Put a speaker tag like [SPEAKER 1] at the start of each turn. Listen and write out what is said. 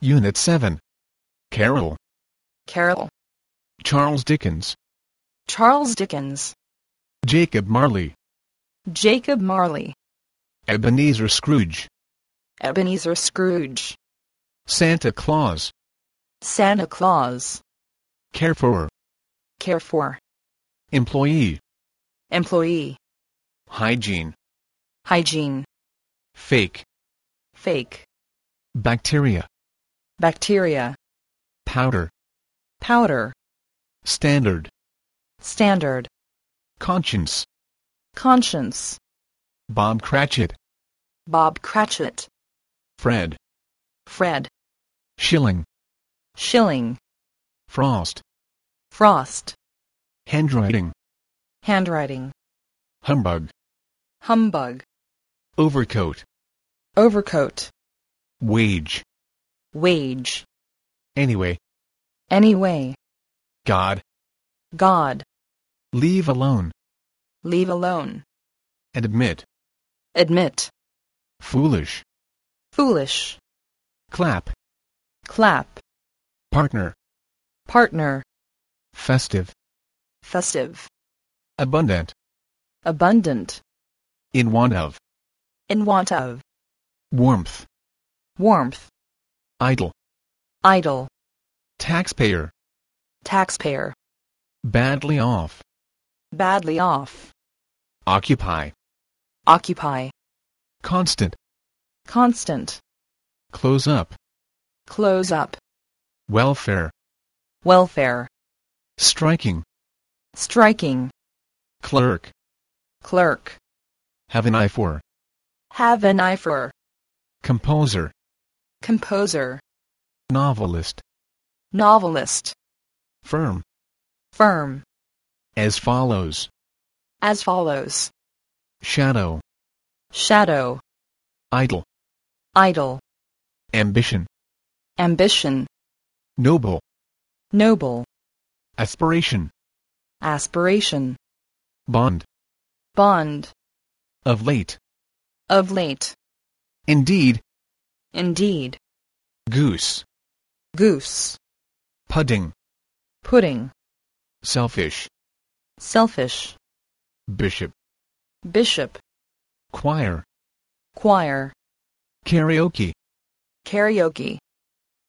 [SPEAKER 1] Unit 7. Carol.
[SPEAKER 2] Carol.
[SPEAKER 1] Charles Dickens.
[SPEAKER 2] Charles Dickens.
[SPEAKER 1] Jacob Marley.
[SPEAKER 2] Jacob Marley.
[SPEAKER 1] Ebenezer Scrooge.
[SPEAKER 2] Ebenezer Scrooge.
[SPEAKER 1] Santa Claus.
[SPEAKER 2] Santa Claus.
[SPEAKER 1] Care for.
[SPEAKER 2] Care for.
[SPEAKER 1] Employee.
[SPEAKER 2] Employee.
[SPEAKER 1] Hygiene.
[SPEAKER 2] Hygiene.
[SPEAKER 1] Fake.
[SPEAKER 2] Fake.
[SPEAKER 1] Bacteria.
[SPEAKER 2] Bacteria.
[SPEAKER 1] Powder.
[SPEAKER 2] Powder.
[SPEAKER 1] Standard.
[SPEAKER 2] Standard.
[SPEAKER 1] Conscience.
[SPEAKER 2] Conscience.
[SPEAKER 1] Bob Cratchit.
[SPEAKER 2] Bob Cratchit.
[SPEAKER 1] Fred.
[SPEAKER 2] Fred.
[SPEAKER 1] Shilling.
[SPEAKER 2] Shilling.
[SPEAKER 1] Frost.
[SPEAKER 2] Frost.
[SPEAKER 1] Handwriting.
[SPEAKER 2] Handwriting.
[SPEAKER 1] Humbug.
[SPEAKER 2] Humbug.
[SPEAKER 1] Overcoat.
[SPEAKER 2] Overcoat.
[SPEAKER 1] Wage.
[SPEAKER 2] Wage.
[SPEAKER 1] Anyway.
[SPEAKER 2] Anyway.
[SPEAKER 1] God.
[SPEAKER 2] God.
[SPEAKER 1] Leave alone.
[SPEAKER 2] Leave alone.
[SPEAKER 1] Admit.
[SPEAKER 2] Admit.
[SPEAKER 1] Foolish.
[SPEAKER 2] Foolish.
[SPEAKER 1] Clap.
[SPEAKER 2] Clap.
[SPEAKER 1] Partner.
[SPEAKER 2] Partner.
[SPEAKER 1] Festive.
[SPEAKER 2] Festive.
[SPEAKER 1] Abundant.
[SPEAKER 2] Abundant.
[SPEAKER 1] In want of.
[SPEAKER 2] In want of.
[SPEAKER 1] Warmth.
[SPEAKER 2] Warmth.
[SPEAKER 1] Idle.
[SPEAKER 2] Idle.
[SPEAKER 1] Taxpayer.
[SPEAKER 2] Taxpayer.
[SPEAKER 1] Badly off.
[SPEAKER 2] Badly off.
[SPEAKER 1] Occupy.
[SPEAKER 2] Occupy.
[SPEAKER 1] Constant.
[SPEAKER 2] Constant.
[SPEAKER 1] Close up.
[SPEAKER 2] Close up.
[SPEAKER 1] Welfare.
[SPEAKER 2] Welfare.
[SPEAKER 1] Striking.
[SPEAKER 2] Striking.
[SPEAKER 1] Clerk.
[SPEAKER 2] Clerk.
[SPEAKER 1] Have an eye for.
[SPEAKER 2] Have an eye for.
[SPEAKER 1] Composer.
[SPEAKER 2] Composer.
[SPEAKER 1] Novelist.
[SPEAKER 2] Novelist.
[SPEAKER 1] Firm.
[SPEAKER 2] Firm.
[SPEAKER 1] As follows.
[SPEAKER 2] As follows.
[SPEAKER 1] Shadow.
[SPEAKER 2] Shadow.
[SPEAKER 1] Idle.
[SPEAKER 2] Idle.
[SPEAKER 1] Ambition.
[SPEAKER 2] Ambition.
[SPEAKER 1] Noble.
[SPEAKER 2] Noble.
[SPEAKER 1] Aspiration.
[SPEAKER 2] Aspiration.
[SPEAKER 1] Bond.
[SPEAKER 2] Bond.
[SPEAKER 1] Of late.
[SPEAKER 2] Of late.
[SPEAKER 1] Indeed.
[SPEAKER 2] Indeed.
[SPEAKER 1] Goose.
[SPEAKER 2] Goose.
[SPEAKER 1] Pudding.
[SPEAKER 2] Pudding.
[SPEAKER 1] Selfish.
[SPEAKER 2] Selfish.
[SPEAKER 1] Bishop.
[SPEAKER 2] Bishop.
[SPEAKER 1] Choir.
[SPEAKER 2] Choir.
[SPEAKER 1] Karaoke.
[SPEAKER 2] Karaoke.